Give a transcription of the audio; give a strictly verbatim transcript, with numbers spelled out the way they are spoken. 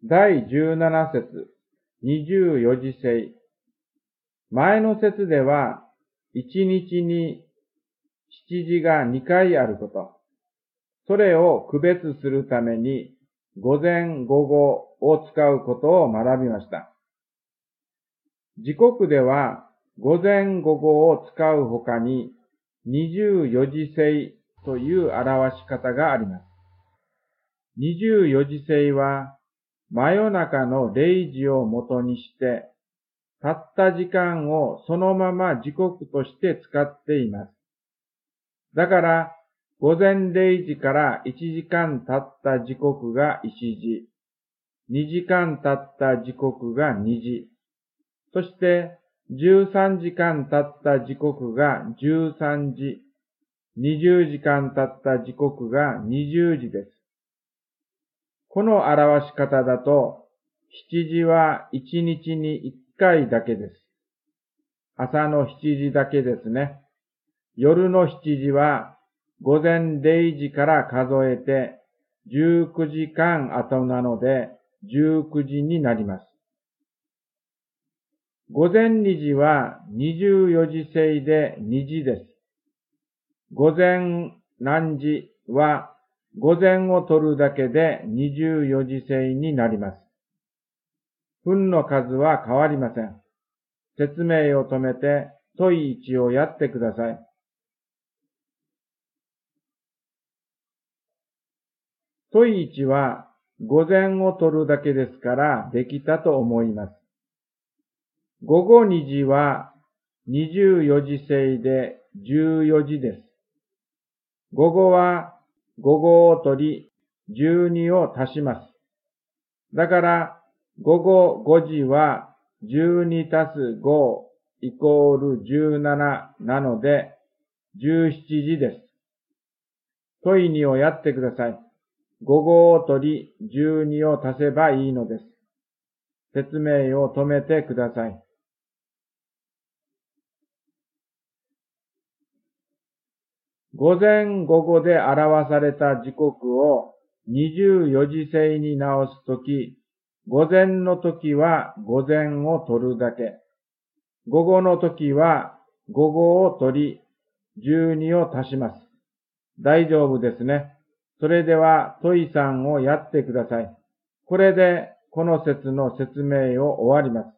だいじゅうなな節、にじゅうよじ制。前の節では、一日に七時がにかいあること。それを区別するために、午前午後を使うことを学びました。時刻では、午前午後を使うほかに、にじゅうよじ制という表し方があります。にじゅうよじ制は、真夜中のれいじをもとにして、たった時間をそのまま時刻として使っています。だから、午前れいじからいちじかん経った時刻がいちじ、にじかん経った時刻がにじ、そしてじゅうさんじかん経った時刻がじゅうさんじ、にじゅうじかん経った時刻がにじゅうじです。この表し方だと、しちじはいちにちにいっかいだけです。朝のしちじだけですね。夜のしちじは午前れいじから数えてじゅうくじかん後なのでじゅうくじになります。午前にじはにじゅうよじ制でにじです。午前何時は午前を取るだけでにじゅうよじ制になります。分の数は変わりません。説明を止めて問いいちをやってください。問いいちは午前を取るだけですからできたと思います。午後にじはにじゅうよじ制でじゅうよじです。午後は午後を取りじゅうにを足します。だから午後ごじはじゅうにたすごイコールじゅうなななのでじゅうしちじです。問いにをやってください。午後を取りじゅうにを足せばいいのです。説明を止めてください。午前午後で表された時刻をにじゅうよじ制に直すとき、午前の時は午前を取るだけ。午後の時は午後を取りじゅうにを足します。大丈夫ですね。それでは問いさんをやってください。これでこの節の説明を終わります。